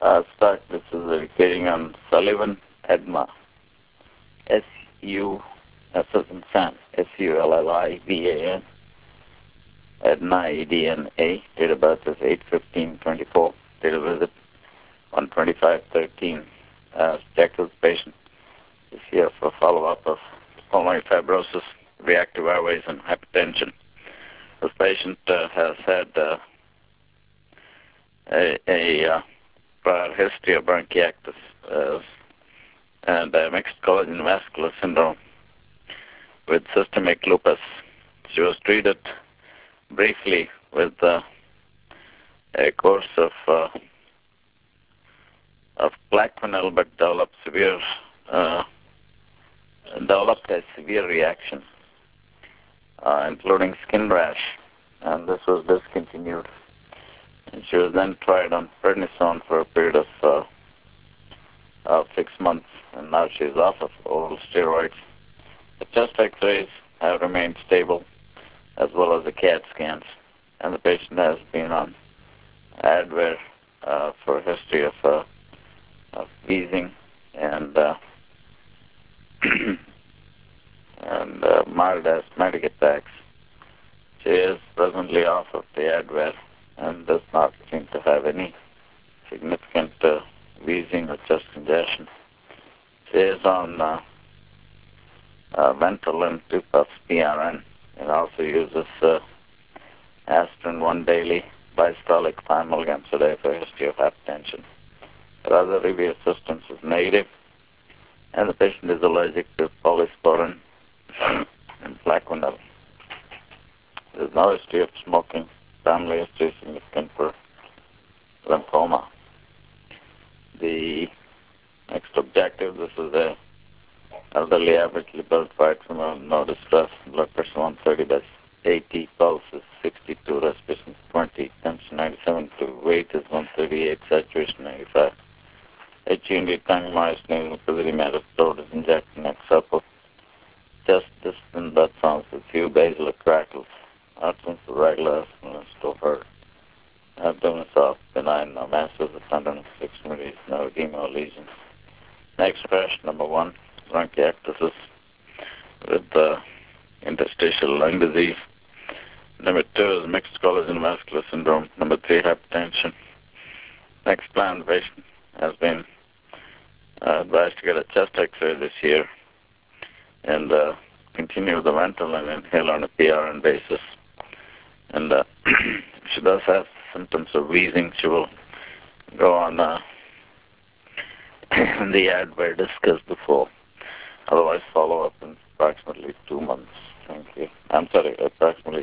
Start. This is repeating on Sullivan Edma. S-U, as in Sam, S-U-L-L-I-V-A-N. Edna, E-D-N-A. Date of birth is 8/15/24. Date of visit 1/25/13. Checked with the patient is here for follow-up of pulmonary fibrosis, reactive airways, and hypertension. This patient has had a prior history of bronchiectasis and mixed collagen vascular syndrome with systemic lupus. She was treated briefly with a course of Plaquenil, but developed a severe reaction, including skin rash, and this was discontinued. And she was then tried on prednisone for a period of 6 months, and now she is off of oral steroids. The chest X-rays have remained stable, as well as the CAT scans, and the patient has been on Advair for a history of wheezing and mild asthmatic attacks. She is presently off of the Advair and does not seem to have any significant wheezing or chest congestion. She is on Ventolin 2 puffs PRN and also uses aspirin 1 daily, biastolic 5 milligrams a day for a history of hypertension. Her other review assistance is negative, and the patient is allergic to polysporin and Plaquenil. There is no history of smoking. Family history is significant for lymphoma. The next objective, this is a elderly, averagely built, fight from no distress, blood pressure 130/80, pulse is 62, respiration 20, tension 97, to weight is 138, saturation 95. HUND tongue moist, nasal cavity matter, throat is injected next supple. Chest distant breath sounds with few basal crackles. Utterance is regular, and still hurt. Abdomen is soft, benign, no masses of tendons, extremities, no edema or lesions. Next question, number 1, bronchiectasis with interstitial lung disease. Number 2 is mixed collagen vascular syndrome. Number 3, hypertension. Next plan, the patient has been advised to get a chest X-ray this year and continue the Ventolin inhaler on a PRN basis. And if she does have symptoms of wheezing, she will go on the Advair discussed before. Otherwise, follow up in approximately 2 months. Thank you. I'm sorry, approximately